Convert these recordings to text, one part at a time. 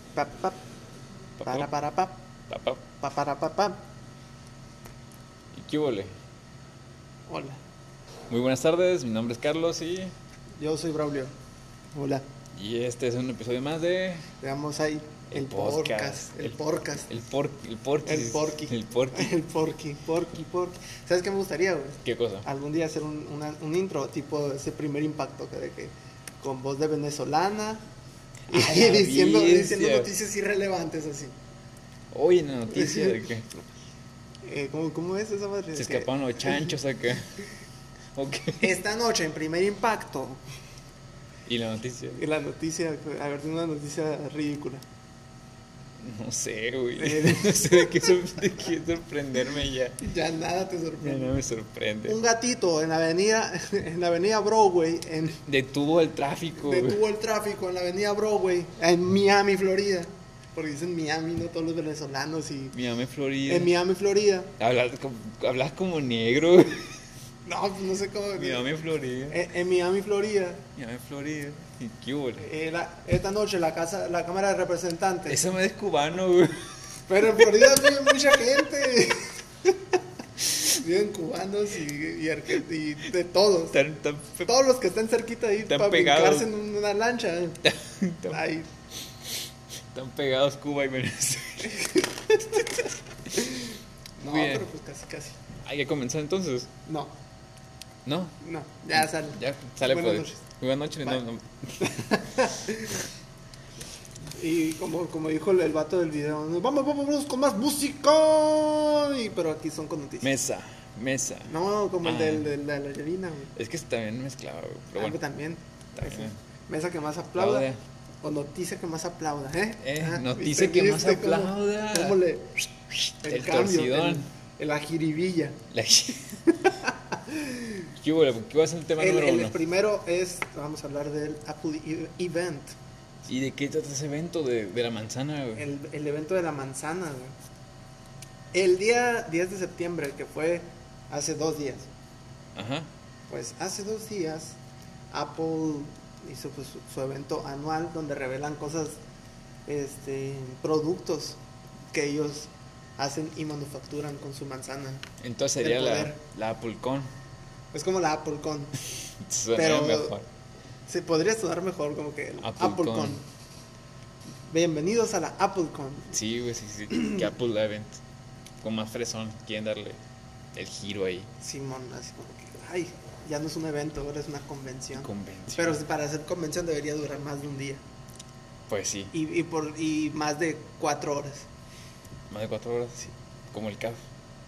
Pa, pa, para, pa, Papá. pa. ¿Y qué huele? Hola, Muy buenas tardes, mi nombre es Carlos yo soy Braulio. Hola, y este es un episodio más de veamos ahí el podcast, el podcast, el porqui, el porqui, el porqui. el porqui. ¿Sabes qué me gustaría, güey? ¿Qué cosa? Algún día hacer un intro tipo ese primer impacto de que con voz de venezolana y A la diciendo bestia. noticias irrelevantes así. Hoy en la noticia de que ¿Cómo es esa madre? se Que escaparon los chanchos acá. Ok. esta noche en primer impacto ¿Y la noticia? y la noticia, a ver, una noticia ridícula. No sé, güey. No sé de qué sorprenderme ya. Ya nada te Ya sorprende. no me sorprende. Un gatito en la avenida Broadway, Detuvo el tráfico, güey. detuvo el tráfico en la avenida Broadway, en Miami, Florida. Porque dicen Miami, no todos los venezolanos. Y Miami, Florida. en Miami, Florida. Hablas como negro, güey. No, pues no sé cómo. Miami, Florida. En Miami, Florida. Miami, Florida. ¿Y qué hubo? Esta noche la Cámara de Representantes. Ese me es cubano, güey. Pero en Florida vive mucha gente. Viven cubanos y de todos. Todos los que están cerquita ahí Están para pegados. brincarse en una lancha. Ahí. Están pegados Cuba y Venezuela. No, Muy bien. pero pues casi. Hay que comenzar entonces. No, ya sale. Ya, sale Buenas pues. noches. Muy buenas noches. Bye. No. Y como dijo el vato del video, vamos con más música. Pero aquí son con noticias. Mesa. No, como el Ah. de la Angelina, güey. Es que está bien mezclado, güey. Pero Algo bueno. también. También. Mesa que más aplauda. Aplaude. O noticia que más aplauda, Noticia ¿viste? que más ¿Viste cómo- aplauda. cómo le. El cambio, torcidón. el ajiribilla. La- ¿Qué hubo? ¿Qué va a ser el tema número El uno? primero es, vamos a hablar del Apple Event. ¿Y de qué trata ese evento de la manzana, güey? El evento de la manzana, güey. El día 10 de septiembre, que fue hace 2 días. Ajá. Pues hace 2 días Apple hizo pues, su evento anual donde revelan cosas, productos que ellos hacen y manufacturan con su manzana. Entonces sería Del poder. la AppleCon. Es como la AppleCon. Suena mejor. Se podría sonar mejor como que el AppleCon. AppleCon. Bienvenidos a la AppleCon. Sí, güey, sí. Que Apple Event. Con más fresón. Quieren darle el giro ahí. Simón, así como que, ay, ya no es un evento, ahora es una convención. Convención. Pero para hacer convención debería durar más de un día. Pues sí. Y más de 4 horas. Más de 4 horas. Sí. Como el CAF.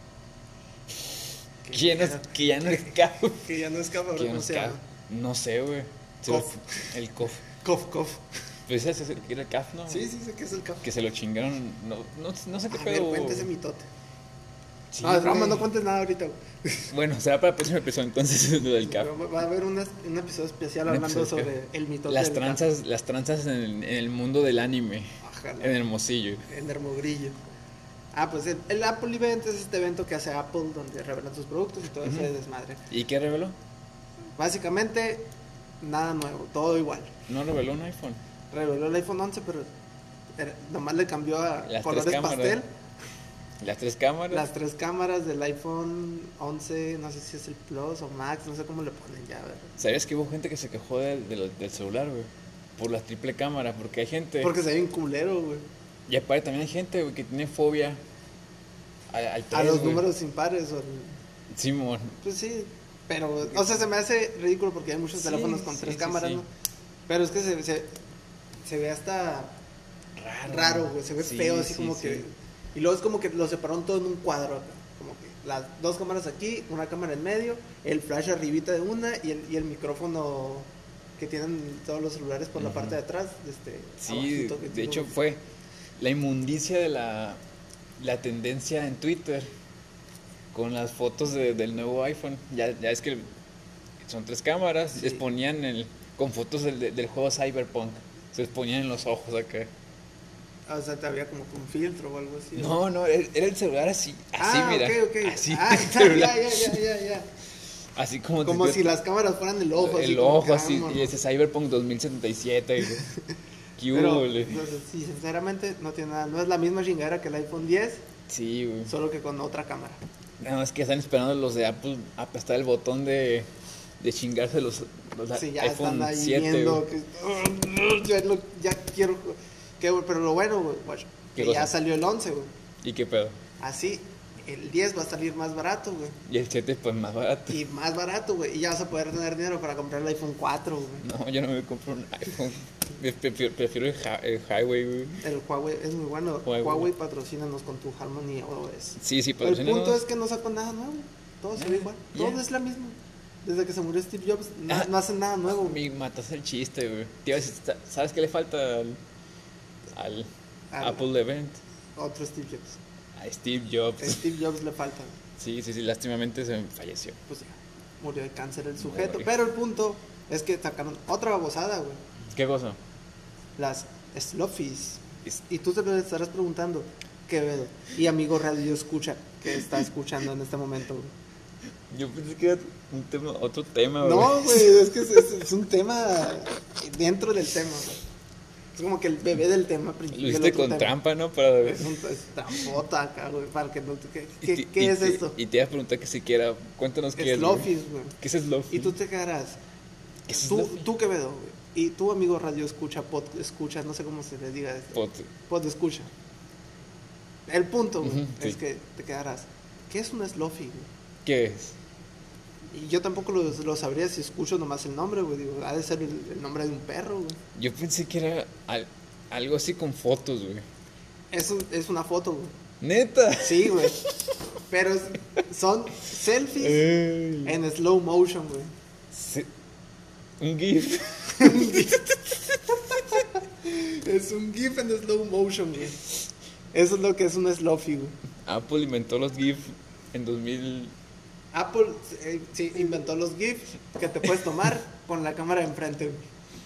Que Que ya no es CAF. Que ya no es CAF, ahora Que ya no ¿cómo es se CAF. llama? No sé, güey. COF. El COF. Cof. Pues ese era el CAF, ¿no? Sí, sé que es el CAF. Que se lo chingaron. No sé qué A pedo. ver, cuéntese mitote. Sí, No, es broma, güey. no cuentes nada ahorita, güey. Bueno, será para el próximo episodio entonces lo del CAF. Va a haber un episodio especial Un hablando episodio sobre el mitote Las del CAF. tranzas en el mundo del anime. Ojalá. En Hermosillo. En Hermogrillo. Pues el Apple Event es este evento que hace Apple donde revelan sus productos y todo ese desmadre. ¿Y qué reveló? Básicamente, nada nuevo, todo igual. No reveló un iPhone. Reveló el iPhone 11, pero nomás le cambió a Las colores 3 cámaras. pastel. Las 3 cámaras. Las 3 cámaras del iPhone 11, no sé si es el Plus o Max, no sé cómo le ponen ya, ¿verdad? ¿Sabías que hubo gente que se quejó del celular, güey? Por la triple cámara, porque hay gente. Porque se ve bien culero, güey. Y aparte también hay gente, güey, que tiene fobia al A 3, los güey. números impares o Simón. pues sí, pero, o sea, se me hace ridículo porque hay muchos Sí, teléfonos con sí, 3 sí, cámaras, sí. ¿no? Pero es que se ve hasta raro, güey, se ve Sí, feo, así sí, como sí. que... Y luego es como que lo separaron todo en un cuadro acá, como que las 2 cámaras aquí, una cámara en medio, el flash arribita de una y el micrófono que tienen todos los celulares por la Ujú. parte de atrás, Sí, abajito, que de tipo- hecho fue la inmundicia de la tendencia en Twitter con las fotos del nuevo iPhone. Ya es que son 3 cámaras, Sí. les ponían con fotos del juego Cyberpunk, se les ponían en los ojos acá. O sea, te había como que un filtro o algo así. No, era el celular así mira. Ok. Así, Ya, el celular, ya. así como Como si las cámaras fueran el ojo. el como ojo que, así, vámonos. y ese Cyberpunk 2077. güey. ¿Qué Pero, hubo, le? entonces, sí, sinceramente, no tiene nada. No es la misma chingadera que el iPhone 10, Sí, güey. solo que con otra cámara. Nada más que están esperando los de Apple aplastar el botón de chingarse los Sí, ya iPhone están ahí 7, viendo güey. que ya quiero pero lo bueno, güey, guacho, ¿Qué que ya cosa? salió el 11, güey. ¿Y qué pedo? Así, el 10 va a salir más barato, güey. Y el 7 pues más barato. Y más barato, güey. Y ya vas a poder tener dinero para comprar el iPhone 4, güey. No, yo no me compro un iPhone. Prefiero el Highway, güey. El Huawei es muy bueno. Huawei. Huawei patrocínanos con tu Harmony OS. Sí, El patrocínanos. punto es que no sacó nada nuevo. Todo se ve igual. ya. Todo es la misma. Desde que se murió Steve Jobs, Ah, no hacen nada nuevo. Me mataste el chiste, güey. Te iba a decir, ¿sabes qué le falta al Al- Apple Event? Otro Steve Jobs. A Steve Jobs. Steve Jobs le falta, güey. Sí, lástimamente se falleció. Pues ya, murió de cáncer el sujeto. Uy. Pero el punto es que sacaron otra babosada, güey. ¿Qué cosa? Las Sluffies. Es- Y tú te estarás preguntando, ¿qué veo? Y amigo radio escucha, que está escuchando en este momento, güey. Yo pensé que era otro tema, güey. No, güey, es que es un tema dentro del tema, güey. Es como que el bebé del tema Lo principal. hiciste con trampa, ¿no? Para... Es trampota acá, güey, para que no... ¿Qué y es te- esto? Y te iba a preguntar que siquiera, cuéntanos qué es, güey. Sluffies, güey. ¿Qué es Slow? Y tú te quedarás. ¿Qué es Tú, Slow? tú qué veo, güey. Y tú, amigo radio escucha, pod escucha, no sé cómo se le diga esto. Pod escucha. El punto, güey, Ujú, es sí. que te quedarás. ¿Qué es un Sluffy, güey? ¿Qué es? Y yo tampoco lo sabría si escucho nomás el nombre, güey. Digo, ha de ser el nombre de un perro, güey. Yo pensé que era algo así con fotos, güey. Es una foto, güey. ¿Neta? Sí, güey. Pero son selfies Ey. en slow motion, güey. Un GIF. Es un GIF en slow motion, güey. Eso es lo que es un Sluffy, güey. Apple inventó los GIF en 2000. Apple sí, inventó los GIFs que te puedes tomar con la cámara enfrente, güey.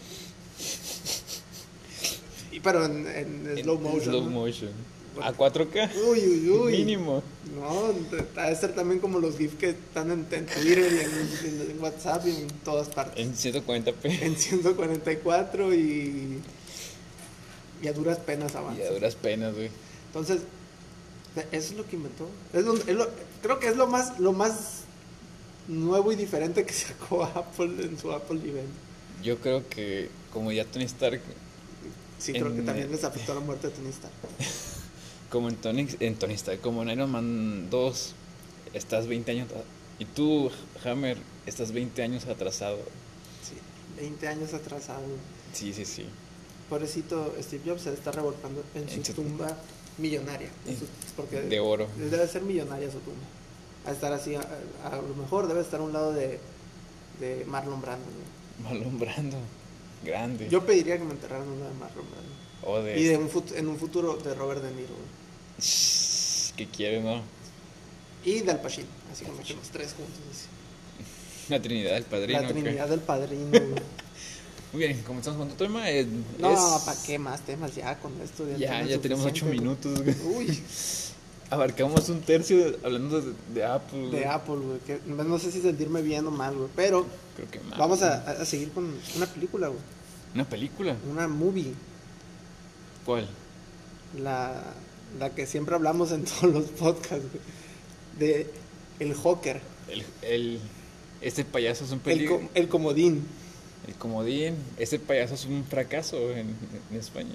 Pero en slow motion. Slow ¿no? motion. A 4K. Uy. Mínimo. No, ha de ser también como los GIFs que están en Twitter y en WhatsApp y en todas partes. En 140p. En 144 y a duras penas Y avanza. a duras penas, güey. Entonces, eso es lo que inventó. Creo que es lo más nuevo y diferente que sacó Apple en su Apple Event. Yo creo que, como ya Tony Stark, Sí, creo que también les afectó la muerte de Tony Stark. como en Tony Stark, como en Iron Man 2, estás 20 años. Y tú, Hammer, estás 20 años atrasado. Sí, 20 años atrasado. Sí. Pobrecito Steve Jobs se está revolcando en su tumba millonaria. Porque De oro. debe ser millonaria su tumba. A estar así, a lo mejor debe estar a un lado de Marlon Brando. ¿No? Marlon Brando. Grande. Yo pediría que me enterraran uno de Marlon Brando. O de. Y en un futuro de Robert De Niro. Güey. ¿Qué quiere, no? Y de Al Pacino. Así como que los tres juntos. Así. La Trinidad del Padrino. La ¿qué? Trinidad del Padrino. Güey. Muy bien, comenzamos con otro tema. No, ¿para qué más temas ya con esto? Ya es tenemos 8 suficiente, minutos, güey. güey. Uy, Abarcamos un tercio hablando de Apple. de güey. Apple, güey. Que no sé si sentirme bien o mal, güey. Pero Creo que más. vamos a seguir con una película, güey. ¿Una película? Una movie. ¿Cuál? La que siempre hablamos en todos los podcasts, güey. De El Joker. Este payaso es un peligro. El comodín. El comodín. Ese payaso es un fracaso en España.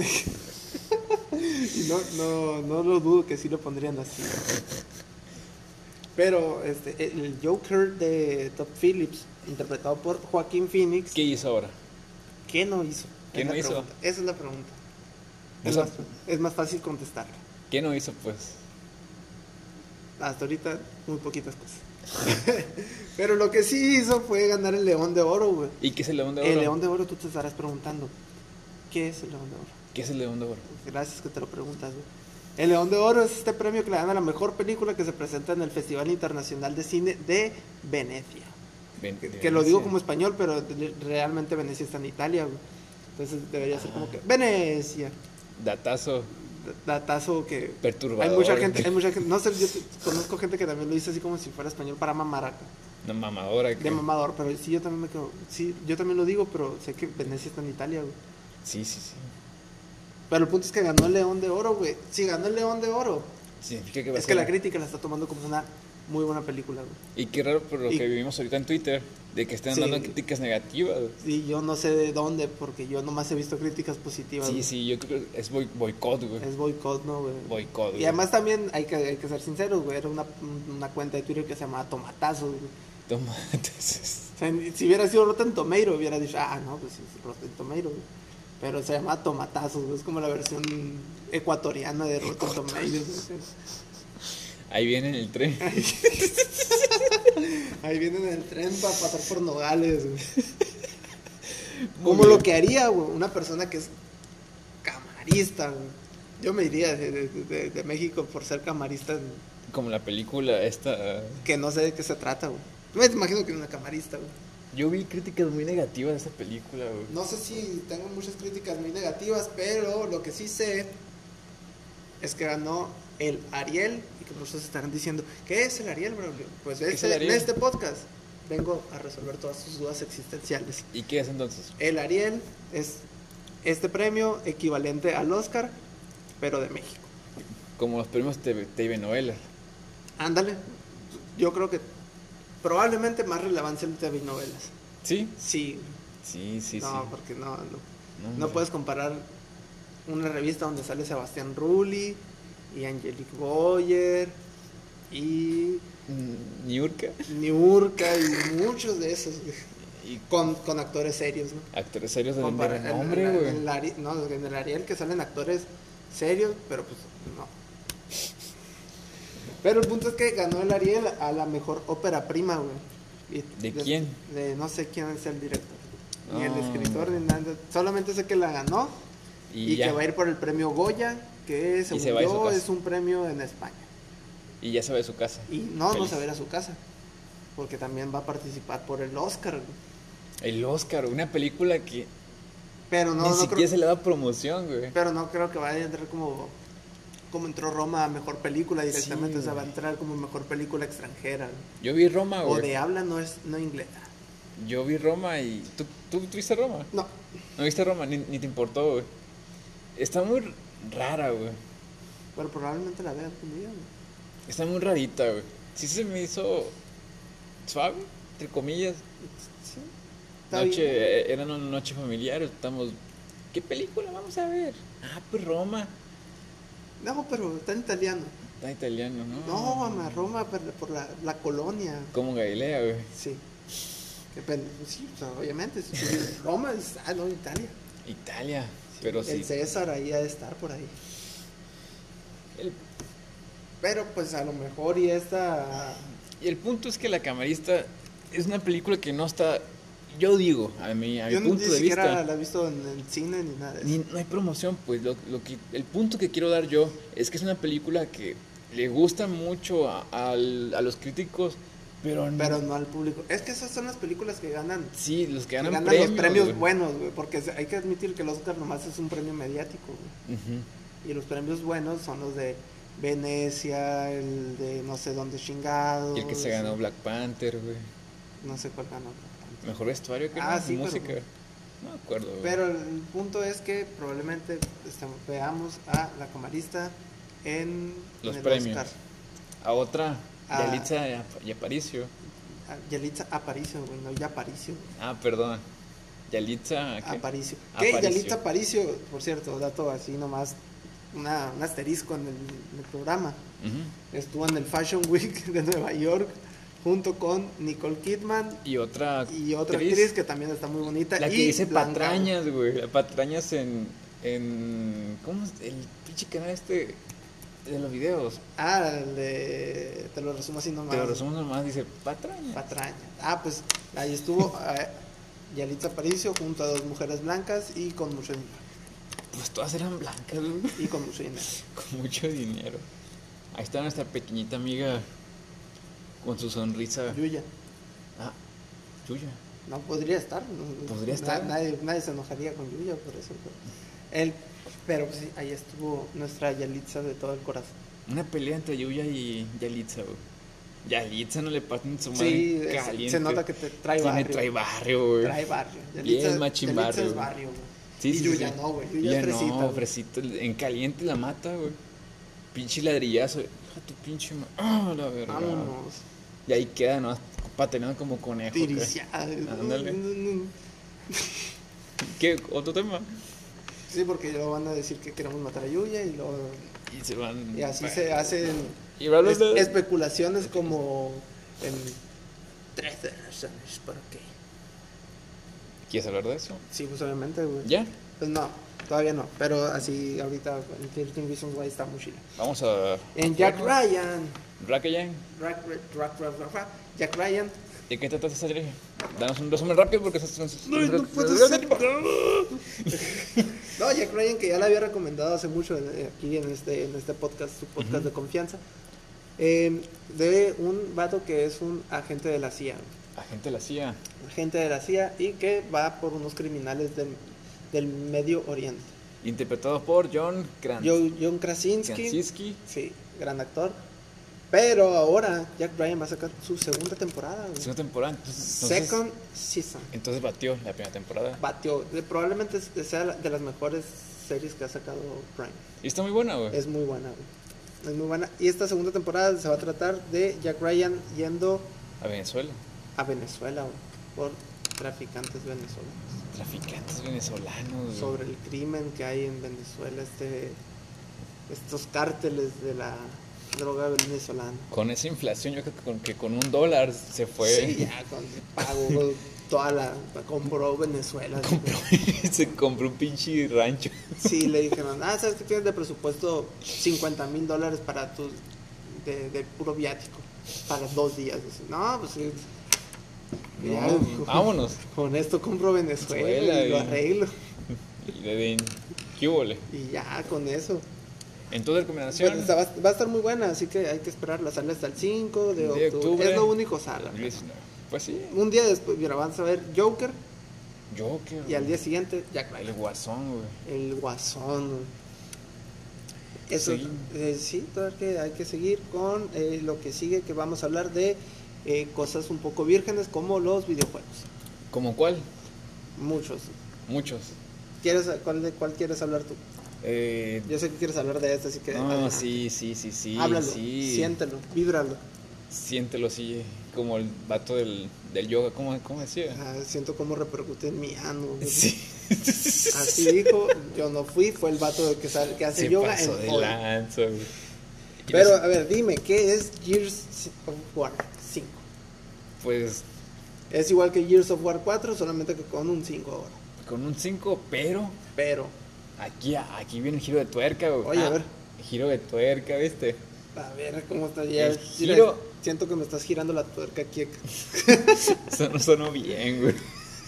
Y no lo dudo que sí lo pondrían así. Pero el Joker de Todd Phillips, interpretado por Joaquín Phoenix, ¿Qué hizo ahora? ¿qué no hizo? ¿Qué Es no la hizo? pregunta. Esa es la pregunta. Eso- Es más fácil contestarla. ¿Qué no hizo, pues? Hasta ahorita, muy poquitas cosas. Pero lo que sí hizo fue ganar el León de Oro, güey. ¿Y qué es el León de Oro? El León de Oro, tú te estarás preguntando, ¿qué es el León de Oro? ¿Qué es el León de Oro? Gracias que te lo preguntas, güey. El León de Oro es este premio que le dan a la mejor película que se presenta en el Festival Internacional de Cine de Venecia. Que lo digo como español, pero realmente Venecia está en Italia, güey. Entonces debería ser como que Venecia. Datazo Datazo que perturbador. hay mucha gente, no sé, yo conozco gente que también lo dice así como si fuera español para mamar acá, Una mamadora. de mamador, pero sí yo también me quedo, sí, yo también lo digo, pero sé que Venecia está en Italia, güey. Sí, sí, sí. Pero el punto es que ganó el León de Oro, güey. Si ganó el León de Oro, significa que va a es ser... que la crítica la está tomando como una muy buena película, güey. Y qué raro por lo Y- que vivimos ahorita en Twitter, de que estén Sí. dando críticas negativas. Y yo no sé de dónde, porque yo nomás he visto críticas positivas. Sí, güey. sí, yo creo que es boicot, güey. Es boicot, ¿no, güey? Boicot, Y güey. además también hay que ser sinceros, güey. Era una cuenta de Twitter que se llamaba Tomatazos, güey. Tomates. O sea, si hubiera sido Rotten Tomato, hubiera dicho, no, pues es Rotten Tomato, güey. Pero se llama Tomatazos, güey. Es como la versión ecuatoriana de Rotten Tomatoes, güey. Ahí viene el tren. Ahí vienen en el tren para pasar por Nogales, güey. Muy Como bien. lo que haría, güey, una persona que es camarista, güey. Yo me iría de México por ser camarista, Como la película esta... que no sé de qué se trata, güey. Yo me imagino que es una camarista, güey. Yo vi críticas muy negativas de esa película, güey. No sé si tengo muchas críticas muy negativas, pero lo que sí sé es que ganó el Ariel. Y que muchos estarán diciendo, ¿qué es el Ariel, bro? Pues ¿Qué es el Ariel? en este podcast vengo a resolver todas sus dudas existenciales. ¿Y qué es entonces? El Ariel es este premio equivalente al Oscar, pero de México. Como los premios TV novela. Ándale, yo creo que probablemente más relevancia en TV novelas. ¿Sí? Sí, Sí, sí, no, sí. porque no hombre. puedes comparar una revista donde sale Sebastián Rulli y Angelique Boyer y Niurka. Niurka y muchos de esos, güey, Y con actores serios, ¿no? actores serios de Compara- renombre, en güey. en el Ariel que salen actores serios, pero pues no. Pero el punto es que ganó el Ariel a la mejor ópera prima, güey. ¿De quién? De no sé quién es el director, ni el Ah. escritor, ni nada. Solamente sé que la ganó y ya. que va a ir por el premio Goya, que según se va a ir a su yo casa. es un premio en España. Y ya se va de su casa. Y no Feliz. se va a ir a su casa, porque también va a participar por el Oscar, güey. El Oscar, una película que Pero ni no siquiera creo, se le da promoción, güey. pero no creo que vaya a entrar como entró Roma a mejor película directamente, Sí, o sea, va a güey. entrar como mejor película extranjera, güey. Yo vi Roma, O güey. de habla no inglesa. Yo vi Roma y... ¿Tú viste Roma? No, ¿No viste Roma? Ni te importó, güey. Está muy rara, güey. pero probablemente la vea algún día, güey. Está muy rarita, güey. Sí se me hizo suave, entre comillas. Sí, está bien. Era una noche familiar, estamos... ¿Qué película vamos a ver? Ah, pues Roma. No, pero está en italiano. Está italiano, ¿no? No, mamá, Roma por la colonia. Como Galilea, güey. Sí. Sí, o sea, obviamente. Roma es, no, Italia. Italia, Sí, pero el sí. César ahí ha de estar por ahí. El, Pero pues a lo mejor y esta... y el punto es que La Camarista es una película que no está... Yo digo, a mi Yo ni punto de siquiera vista... la he visto en el cine ni nada de eso. No hay promoción, pues el punto que quiero dar yo es que es una película que le gusta mucho a los críticos, pero no al público. Es que esas son las películas que ganan, sí, los que que ganan ganan premios, los premios güey. buenos, güey. Porque hay que admitir que el Oscar nomás es un premio mediático, güey. Ujú. Y los premios buenos son los de Venecia, el de no sé dónde chingados. Y el que se ganó Black Panther, güey. No sé cuál ganó. Mejor vestuario que Ah, no, sí, música. pero- No me acuerdo, güey. Pero el punto es que probablemente veamos a La Camarista en Los el premios. Oscar. A otra, Ah. Yalitza y Aparicio. Yalitza Aparicio, güey, no Yaparicio. Ah, perdón. Yalitza, ¿qué? Aparicio. ¿Qué? Aparicio. Yalitza Aparicio, por cierto, dato así nomás, un asterisco en el programa. Ujú. Estuvo en el Fashion Week de Nueva York junto con Nicole Kidman Y otra actriz que también está muy bonita. La que y dice blanca, patrañas, güey. La patrañas en ¿cómo es el pinche canal este de los videos? te lo resumo así nomás. Te lo resumo nomás, dice patrañas. Patraña. Pues ahí estuvo Yalitza Aparicio junto a dos mujeres blancas y con mucho dinero. Pues todas eran blancas, güey. Y con mucho dinero. Con mucho dinero. Ahí está nuestra pequeñita amiga con su sonrisa. Yuya. Ah, Yuya. No podría estar. No, Podría estar. Nadie se enojaría con Yuya por eso. Pero pues sí, ahí estuvo nuestra Yalitza de todo el corazón. Una pelea entre Yuya y Yalitza, güey. Yalitza no le parten su madre Sí, caliente. se nota que trae barrio. Trae barrio, güey. Trae barrio. Bien machín Yalitza barrio, es güey. barrio, güey. Sí, y Yuya no, güey. Yuya es fresita. No, fresita. En caliente la mata, güey. Pinche ladrillazo. Deja tu pinche la verga. Vámonos. Y ahí queda, ¿no? Patinando como conejo. Tiriciada. Ándale. ¿Qué? ¿Otro tema? Sí, porque luego van a decir que queremos matar a Yuya y luego... Y se van... Y así se hacen especulaciones como en 13 razones por qué. ¿Quieres hablar de eso? Sí, pues obviamente, güey. ¿Ya? Pues no, todavía no, pero así ahorita en 13 Reasons Why está muy chido. Vamos a... En Jack Ryan. Jack Ryan. ¿De qué trata esta serie? Danos un resumen rápido porque No puedo ser. No, Jack Ryan, que ya la había recomendado hace mucho aquí en este podcast, su podcast de confianza, de un vato que es un agente de la CIA. Agente de la CIA. Agente de la CIA y que va por unos criminales del Medio Oriente. Interpretado por John Krasinski. Sí, gran actor. Pero ahora Jack Ryan va a sacar su segunda temporada. Segunda temporada. Second season. Entonces batió la primera temporada. Probablemente sea de las mejores series que ha sacado Prime. Y está muy buena, güey. Es muy buena, güey. Es muy buena. Y esta segunda temporada se va a tratar de Jack Ryan yendo a Venezuela. Güey, por traficantes venezolanos. Traficantes venezolanos, güey. Sobre el crimen que hay en Venezuela, estos cárteles de la droga venezolana. Con esa inflación, yo creo que con $1 se fue. Sí, ya pagó compró Venezuela. Se compró un pinche rancho. Sí, le dijeron, ¿sabes qué tienes de presupuesto? $50,000 para de puro viático, para 2 días. No, pues sí. Vámonos. Con esto compro Venezuela y lo arreglo. Y ¿qué huele? Y ya, con eso. Entonces, recomendación. Pues, va a estar muy buena, así que hay que esperarla. Sale hasta el 5 de octubre. Es lo único, sala. Pues sí. Un día después, mira, van a ver Joker. Y al día siguiente, Jack Ryan. El Guasón, güey. El Guasón, güey. Eso, sí, todavía hay que seguir con lo que sigue, que vamos a hablar de cosas un poco vírgenes como los videojuegos. ¿Cómo cuál? Muchos. ¿Cuál quieres hablar tú? Yo sé que quieres hablar de esto, así que... No, sí. Háblalo, sí. siéntelo, víbralo. Siéntelo, sí, como el vato del yoga, ¿cómo decía? Siento cómo repercute en mi ano. Sí. Así dijo, yo no fui, fue el vato que hace se yoga pasó en de lanza, güey. Pero, a ver, dime, ¿qué es Gears of War 5? Pues... Es igual que Gears of War 4, solamente que con un 5 ahora. Con un 5, pero... Aquí viene el giro de tuerca, güey. Oye, a ver. Giro de tuerca, ¿viste? A ver, ¿cómo está ya? El giro... Siento que me estás girando la tuerca aquí. Eso no sonó bien, güey.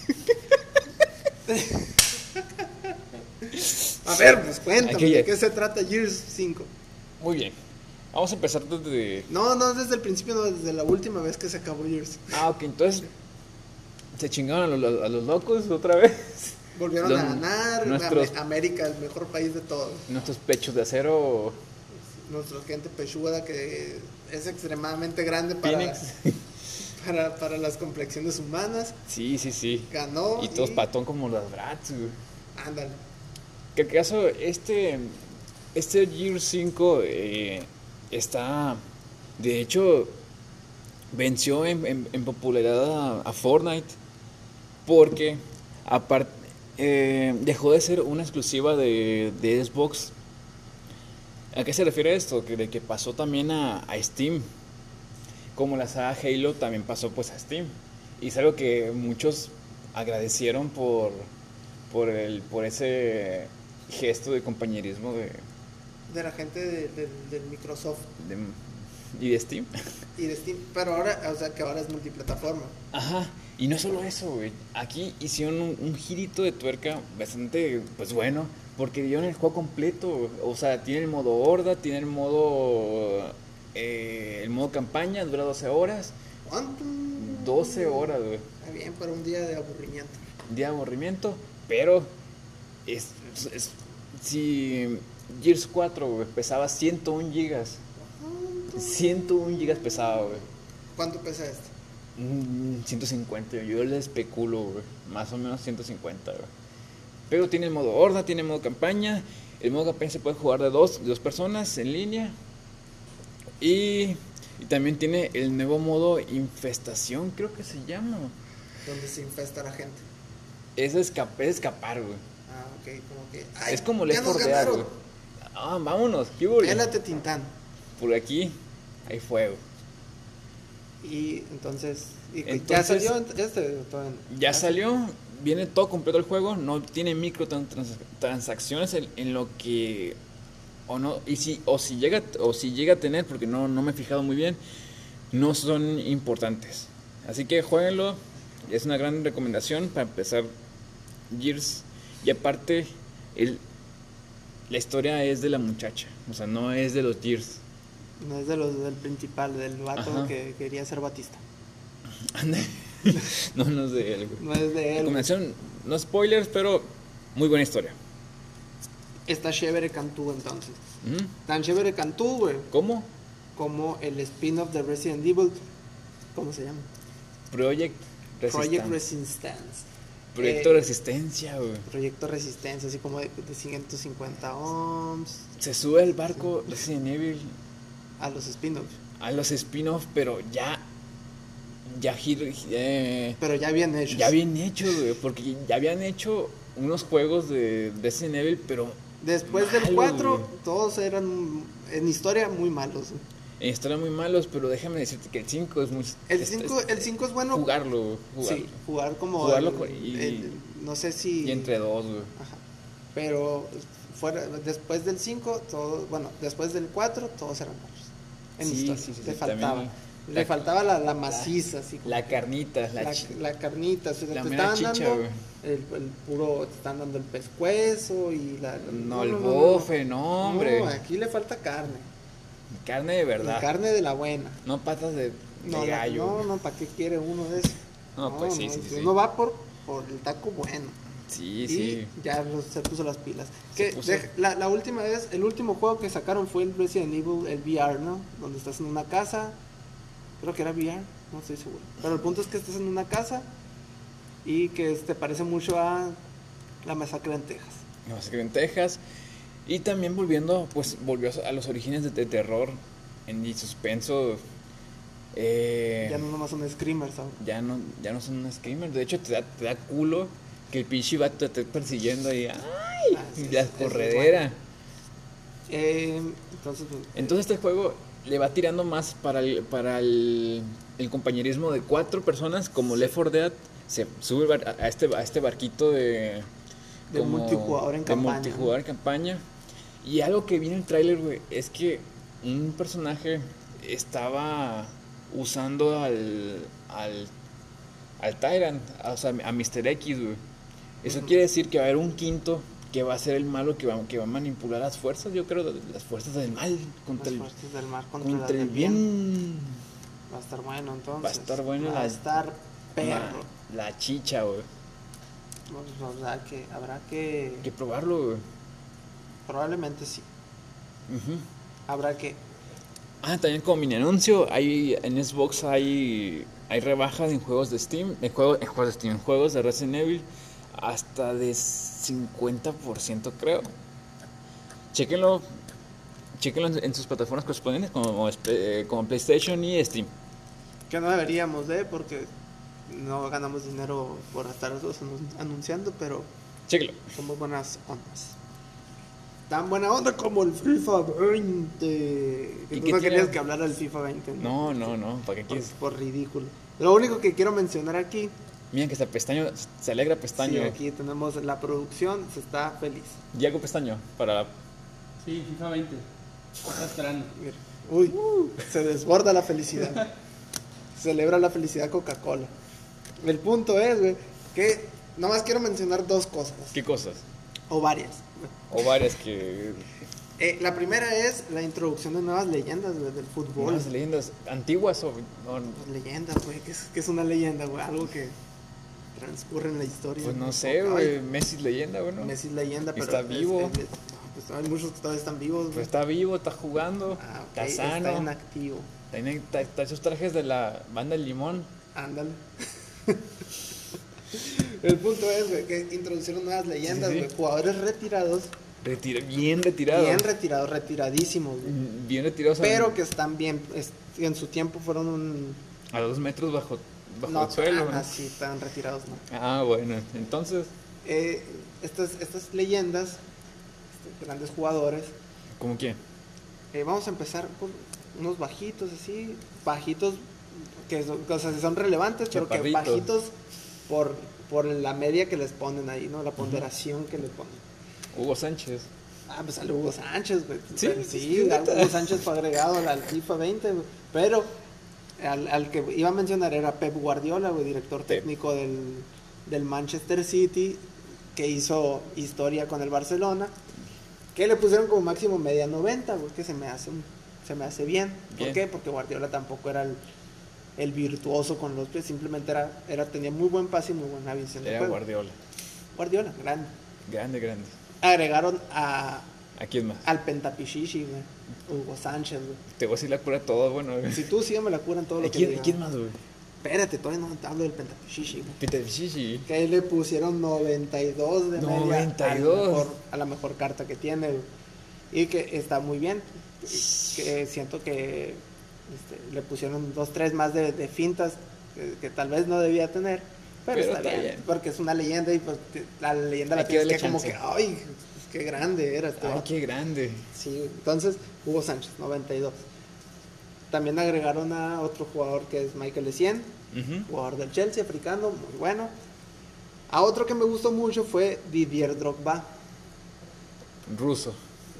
A ver, pues cuéntame, ¿de qué se trata Gears 5? Muy bien. Vamos a empezar desde... No, desde el principio, no, desde la última vez que se acabó Gears. Ok, entonces... ¿Se chingaron a los locos otra vez? Volvieron a ganar, América, el mejor país de todos. Nuestros pechos de acero... Nuestra gente pechuda que es extremadamente grande para las complexiones humanas. Sí. Ganó. Y todos patón como los Bratz, güey. Ándale. Que acaso este Gear 5 está... De hecho, venció en popularidad a Fortnite. Porque dejó de ser una exclusiva de Xbox. ¿A qué se refiere esto? De que pasó también a Steam. Como la saga Halo también pasó pues a Steam. Y es algo que muchos agradecieron por ese gesto de compañerismo de la gente del Microsoft. Y de Steam. Pero ahora, o sea, que ahora es multiplataforma. Ajá. Y no solo eso, güey. Aquí hicieron un girito de tuerca bastante, pues bueno, porque dieron el juego completo. O sea, tiene el modo horda, tiene el modo campaña, dura 12 horas. ¿Cuánto? 12 horas, güey. Está bien, para un día de aburrimiento. Un día de aburrimiento, pero si Gears 4, güey, pesaba 101 gigas. 101 gigas pesaba, güey. ¿Cuánto pesa este? 150, yo le especulo, güey. Más o menos 150, güey. Pero tiene el modo horda, tiene el modo campaña. El modo campaña se puede jugar de dos personas en línea. Y también tiene el nuevo modo infestación, creo que se llama. Donde se infesta la gente. Es escapar, güey. Ah, ok, como que... Ay, es como Left 4 Dead, güey. Ah, vámonos, ¿qué hubo? Pélate, Tintán. Por aquí hay fuego. Y entonces ¿ya salió Ya salió, viene todo completo el juego, no tiene microtransacciones en lo que o no y si llega a tener, porque no me he fijado muy bien, no son importantes. Así que jueguenlo, es una gran recomendación para empezar Gears. Y aparte la historia es de la muchacha, o sea, no es de los Gears. No es del principal, del vato que quería ser Batista. No es de él, güey. No es de él. Recomendación, no spoilers, pero muy buena historia. Está chévere Cantú, entonces. Tan chévere Cantú, güey. ¿Cómo? Como el spin-off de Resident Evil. ¿Cómo se llama? Project Resistance. Proyecto Resistencia, güey. Proyecto Resistencia, así como de 150 ohms. Se sube el barco Resident Evil a los spin-offs. A los spin-offs, pero pero ya bien hechos. Ya bien hechos, güey, porque ya habían hecho unos juegos de Resident Evil, pero después del 4, güey, todos eran en historia muy malos, güey. En historia muy malos, pero déjame decirte que el 5 es muy... El 5 es bueno. Jugarlo. Sí, jugar como... no sé si... Y entre dos, güey. Ajá. Pero después del 5, después del 4, todos eran malos. En historia. Sí, le faltaba. Le faltaba la maciza, así como la carnita, la carnita. La mera chicha, güey. El puro, te están dando el pescuezo y el bofe, no, hombre. No, aquí le falta carne. Carne de verdad. Carne de la buena. No patas de gallo. No, ¿para qué quiere uno de eso? No, pues sí. Uno va por el taco bueno. Sí. Ya se puso las pilas. La última vez, el último juego que sacaron fue el Resident Evil, el VR, ¿no? Donde estás en una casa. Creo que era VR, no estoy seguro. Pero el punto es que estás en una casa y que te parece mucho a La Masacre en Texas. La Masacre en Texas. Y también volvió a los orígenes de terror y suspenso. Ya no nomás son screamers, ¿sabes? Ya no son screamers. De hecho, te da culo que el pinche vato te esté persiguiendo ahí. ¡Ay! Y la corredera. Entonces este juego le va tirando más para el compañerismo de 4 personas, como Left 4 Dead. Se sube a este barquito de multijugador en campaña. Y algo que vi en el tráiler, güey, es que un personaje estaba usando al Tyrant, o sea, a Mr. X, güey. Eso quiere decir que va a haber un quinto que va a ser el malo que va a manipular las fuerzas, yo creo, las fuerzas del mal contra el bien. Va a estar bueno, entonces. Va a estar bueno. Va a estar perro. La chicha, güey. Habrá que probarlo, güey. Probablemente sí. Habrá que... También como mini anuncio, en Xbox hay rebajas en juegos de Steam, en juegos de Resident Evil, hasta de 50%, creo. Chéquenlo en sus plataformas correspondientes, como PlayStation y Steam. Que no deberíamos porque no ganamos dinero por estar anunciando, pero chéquenlo. Somos buenas ondas. Tan buena onda como el FIFA 20. Que tú no querías que hablara del FIFA 20. No, ¿para qué quieres? Por ridículo. Lo único que quiero mencionar aquí... Miren que se alegra Pestaño. Sí, aquí tenemos la producción, se está feliz. Diego Pestaño, para... Sí, FIFA 20. Está esperando. Mira. Uy, se desborda la felicidad. Celebra la felicidad Coca-Cola. El punto es, güey, que nomás quiero mencionar 2 cosas. ¿Qué cosas? O varias. que... la primera es la introducción de nuevas leyendas, güey, del fútbol. ¿Nuevas leyendas antiguas o...? No, leyendas, güey, que es una leyenda, güey, algo que transcurre en la historia. Pues no sé, güey, Messi es leyenda, güey, ¿no? Messi es leyenda, pero... Está vivo. Pues hay muchos que todavía están vivos, güey. Pues está vivo, está jugando, okay, está sano. Está en activo. Está esos trajes de la banda del Limón. Ándale. El punto es, güey, que introducieron nuevas leyendas, güey. Jugadores retirados. Bien retirados. Bien retirados, retiradísimos, güey. Bien retirados. Pero que están bien, en su tiempo fueron a 2 metros bajo no, el suelo. No, así tan retirados, no. Ah, bueno, entonces... estas leyendas, grandes jugadores. ¿Cómo quién? Vamos a empezar por unos bajitos, así, bajitos que son relevantes, pero que bajitos por la media que les ponen ahí, ¿no? La ponderación que le ponen. Hugo Sánchez. Ah, pues sale Hugo Sánchez, güey. Sí, Hugo Sánchez fue agregado al FIFA 20, güey. Pero al que iba a mencionar era Pep Guardiola, güey, director técnico del Manchester City, que hizo historia con el Barcelona, que le pusieron como máximo media 90, güey, que se me hace bien. ¿Por qué? Porque Guardiola tampoco era el virtuoso con los pies, simplemente tenía muy buen pase y muy buena visión de juego. Guardiola, grande. Agregaron a quién más? Al Pentapichichi, güey. Hugo Sánchez, güey. Te voy a decir la cura todo, bueno. Si tú sígueme la cura en todo lo que diga. ¿Quién más, güey? Espérate, todavía no te hablo del Pentapichichi, güey. Pentapichichi. Que le pusieron 92 de 92. media a la mejor carta que tiene, güey. Y que está muy bien. Que siento que le pusieron 2-3 más de fintas que tal vez no debía tener. Pero está bien, porque es una leyenda y pues la leyenda la tienes que como que, ay, qué grande era. Ay, qué grande. Sí, entonces Hugo Sánchez, 92. También agregaron a otro jugador que es Michael Essien, jugador del Chelsea, africano, muy bueno. A otro que me gustó mucho fue Didier Drogba. Ruso.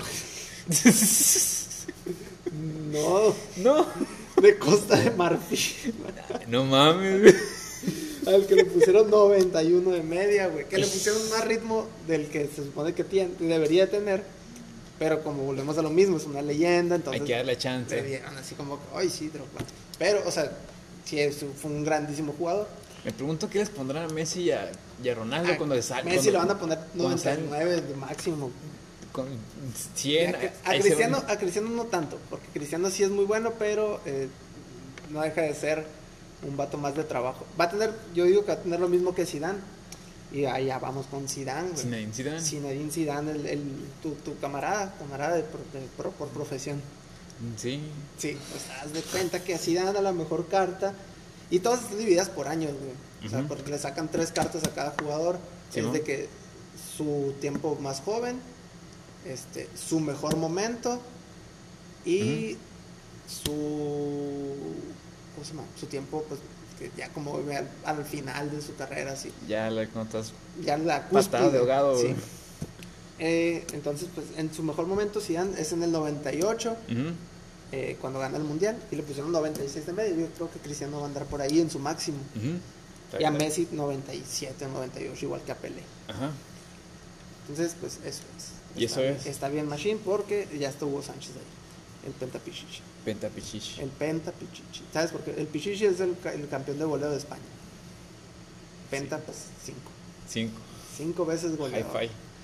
No. De Costa de Marfil. No mames. Al que le pusieron 91 de media, güey. Que le pusieron más ritmo del que se supone que debería tener. Pero como volvemos a lo mismo, es una leyenda, entonces... Hay que darle chance. Le dieron así como, ay, sí, Drogba. Pero, o sea, sí, fue un grandísimo jugador. Me pregunto qué les pondrán a Messi y a Ronaldo cuando les salga. Messi le van a poner 99 de máximo. Con 100. A Cristiano no tanto, porque Cristiano sí es muy bueno, pero no deja de ser un vato más de trabajo. Yo digo que va a tener lo mismo que Zidane. Y allá vamos con Zidane, güey. Zinedine Zidane, tu camarada por profesión. Sí. Sí, pues haz de cuenta que a Zidane da la mejor carta. Y todas están divididas por años, güey. O sea, porque le sacan 3 cartas a cada jugador. Sí, es de que su tiempo más joven, su mejor momento y ¿cómo se llama? Su tiempo, pues, que ya como al final de su carrera, así. Ya la contas. Ya la patada de ahogado. Sí. Entonces, pues, en su mejor momento Zidane es en el 98, cuando gana el Mundial, y le pusieron 96 de medio. Yo creo que Cristiano va a andar por ahí en su máximo. Y a Messi 97, 98, igual que a Pelé. Ajá. Entonces, pues, eso es. ¿Y eso es? Está bien Machine porque ya estuvo Sánchez ahí. El Pentapichichi. El Pentapichichi. ¿Sabes? Porque el Pichichi es el campeón de goleo de España. Penta, pues 5. 5 veces goleador.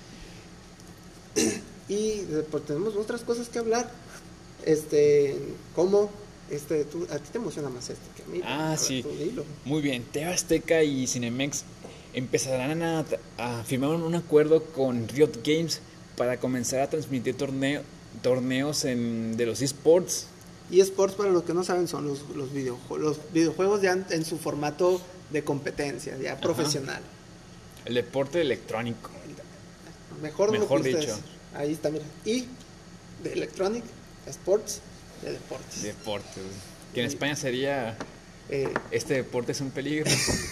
Y pues tenemos otras cosas que hablar. ¿Cómo? A ti te emociona más que a mí. Sí. Muy bien. TV Azteca y Cinemex empezarán a firmar un acuerdo con Riot Games para comenzar a transmitir torneos de los eSports. eSports, para los que no saben, son los videojuegos ya en su formato de competencia, ya profesional. El deporte electrónico. Mejor dicho. Ahí está, mira. Y de Electronic Sports, de deportes. Deportes. Que en España sería... este deporte es un peligro.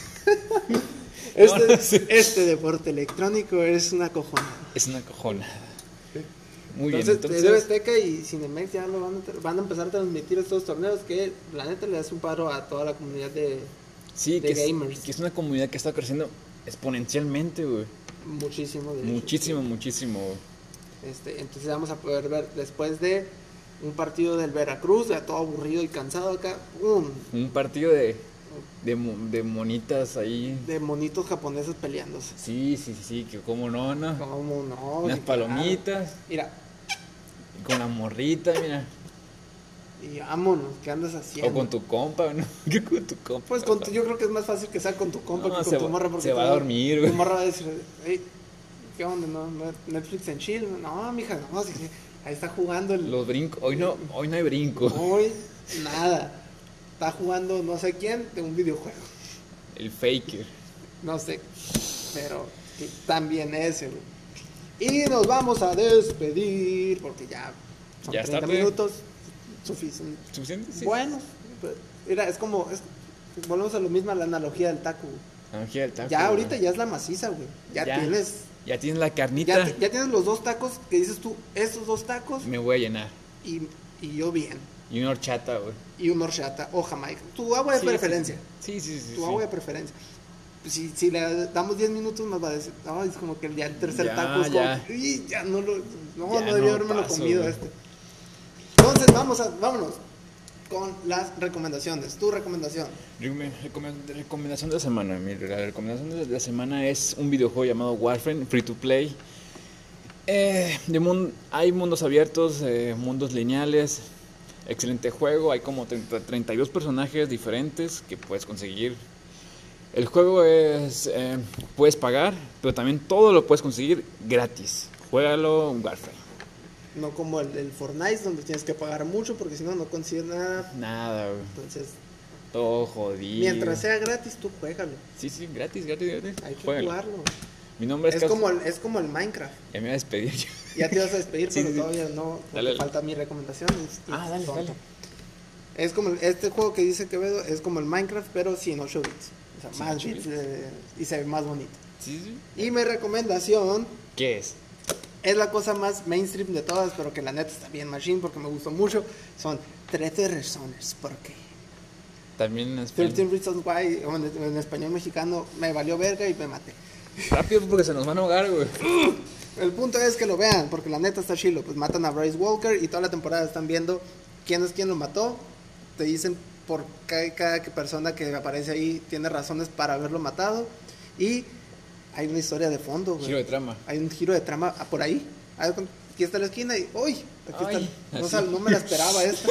Este deporte electrónico es una cojonada. Muy bien. Entonces TV Azteca y Cinemex ya van a empezar a transmitir estos torneos que la neta le hace un paro a toda la comunidad de gamers. Que es una comunidad que está creciendo exponencialmente, güey. Muchísimo. Entonces vamos a poder ver después de un partido del Veracruz, ya todo aburrido y cansado acá. Un partido de monitas ahí. De monitos japoneses peleándose. Sí, que cómo no. ¿Cómo no? Unas palomitas. Mira. Con la morrita, mira. y vámonos, ¿qué andas haciendo? O con tu compa, ¿no? ¿Qué con tu compa? Pues yo creo que es más fácil que sea con tu compa que con tu morra. Porque se va a dormir, güey. Tu morra va a decir, hey, ¿qué onda? ¿No? Netflix en chill. No, mija, no, ahí está jugando los brincos. Hoy no hay brinco. Hoy, nada. Está jugando no sé quién de un videojuego. El faker. No sé, pero también ese, güey. Y nos vamos a despedir porque ya son 30 minutos. ¿Suficiente? Sí. Bueno, mira, volvemos a lo mismo, a la analogía del taco, güey. Ya ahorita ya es la maciza, güey. Ya tienes la carnita. Ya tienes los 2 tacos que dices tú, estos 2 tacos. Me voy a llenar. Y yo bien. Y una horchata, güey. Y una horchata o jamaica. Tu agua de preferencia. Sí. Tu agua de preferencia. Si le damos 10 minutos nos va a decir, no, es como que ya el tercer taco es como, y ya no debía haberme lo comido, güey. Entonces vámonos con las recomendaciones. Tu recomendación. Recomendación de la semana. La recomendación de la semana es un videojuego llamado Warframe, free to play. Hay mundos abiertos, mundos lineales. Excelente juego. Hay como 32 personajes diferentes que puedes conseguir. El juego puedes pagar, pero también todo lo puedes conseguir gratis. Juégalo en Warframe. No como el Fortnite, donde tienes que pagar mucho porque si no consigues nada. Nada, güey. Entonces, todo jodido. Mientras sea gratis, tú juégalo. Sí, gratis. Hay que jugarlo. Mi nombre es como el Minecraft. Ya me voy a despedir yo. Ya te vas a despedir, pero todavía no. Dale. Falta mi recomendación. Dale. Es como este juego que dice Quevedo, es como el Minecraft, pero sin 8 bits. O sea, más bits y se ve más bonito. Sí. Y mi recomendación... ¿Qué es? Es la cosa más mainstream de todas, pero que la neta está bien machine porque me gustó mucho. Son 13 razones por qué. También en español. 13 Reasons Why, en español mexicano, me valió verga y me maté. Rápido porque se nos van a ahogar, güey. El punto es que lo vean, porque la neta está chilo. Pues matan a Bryce Walker y toda la temporada están viendo quién es quien lo mató. Te dicen por cada persona que aparece ahí tiene razones para haberlo matado. Y hay una historia de fondo, güey. Giro de trama. Hay un giro de trama por ahí. Aquí está la esquina y ¡uy! Aquí está. No me la esperaba esta.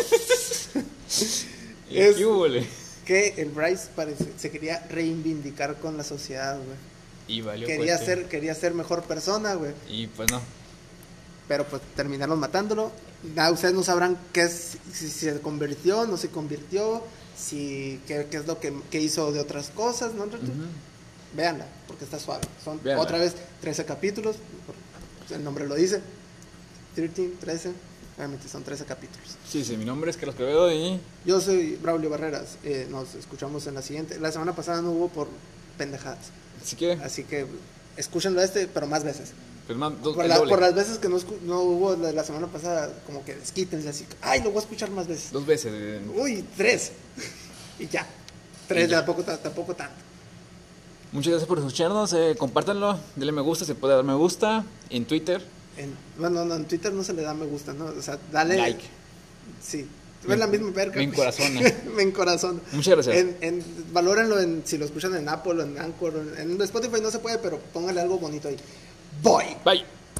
Que el Bryce se quería reivindicar con la sociedad, güey. Y valió. Quería ser mejor persona, güey. Y pues no. Pero pues terminaron matándolo. Ustedes no sabrán si se convirtió, no se convirtió, qué es lo que hizo de otras cosas, ¿no? Véanla, porque está suave. Son otra vez 13 capítulos, el nombre lo dice. 13, obviamente son 13 capítulos. Sí, mi nombre es Carlos Quevedo y... Yo soy Braulio Barreras. Nos escuchamos en la siguiente. La semana pasada no hubo por pendejadas. Así que escúchenlo pero más veces. Pues por las veces que no hubo la semana pasada, como que desquítense así. Ay, lo voy a escuchar más veces. 2 veces. Uy, 3. Y ya. 3 tampoco tanto. Muchas gracias por escucharnos. Compártanlo, denle me gusta, se puede dar me gusta. En Twitter. En Twitter no se le da me gusta, ¿no? O sea, dale like. Sí. Es la misma verga. Me encorazona. Me encorazona. Muchas gracias. Valórenlo si lo escuchan en Apple o en Anchor. En Spotify no se puede, pero pónganle algo bonito ahí. Bye.